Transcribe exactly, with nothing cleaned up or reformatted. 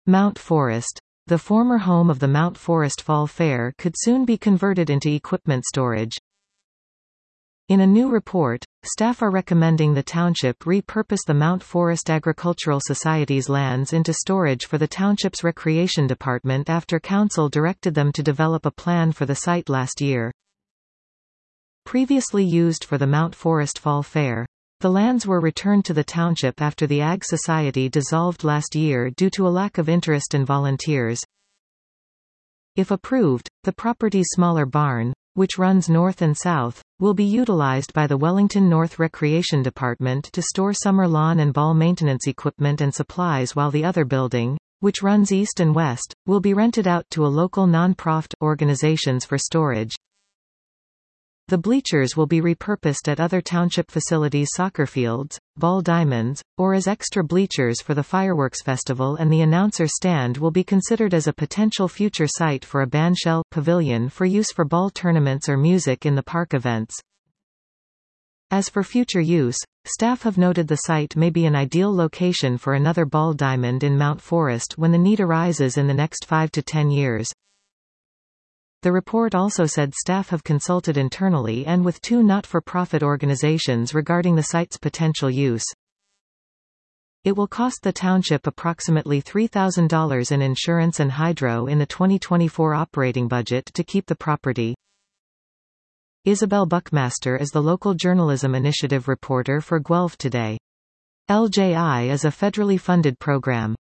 Mount Forest. The former home of the Mount Forest Fall Fair could soon be converted into equipment storage. In a new report, staff are recommending the township repurpose the Mount Forest Agricultural Society's lands into storage for the township's recreation department after council directed them to develop a plan for the site last year. Previously used for the Mount Forest Fall Fair. The lands were returned to the township after the Ag Society dissolved last year due to a lack of interest in volunteers. If approved, the property's smaller barn, which runs north and south, will be utilized by the Wellington North Recreation Department to store summer lawn and ball maintenance equipment and supplies, while the other building, which runs east and west, will be rented out to a local non-profit organizations for storage. The bleachers will be repurposed at other township facilities, soccer fields, ball diamonds, or as extra bleachers for the fireworks festival, and the announcer stand will be considered as a potential future site for a bandshell pavilion for use for ball tournaments or music in the park events. As for future use, staff have noted the site may be an ideal location for another ball diamond in Mount Forest when the need arises in the next five to ten years. The report also said staff have consulted internally and with two not-for-profit organizations regarding the site's potential use. It will cost the township approximately three thousand dollars in insurance and hydro in the twenty twenty-four operating budget to keep the property. Isabel Buckmaster is the local journalism initiative reporter for Guelph Today. L J I is a federally funded program.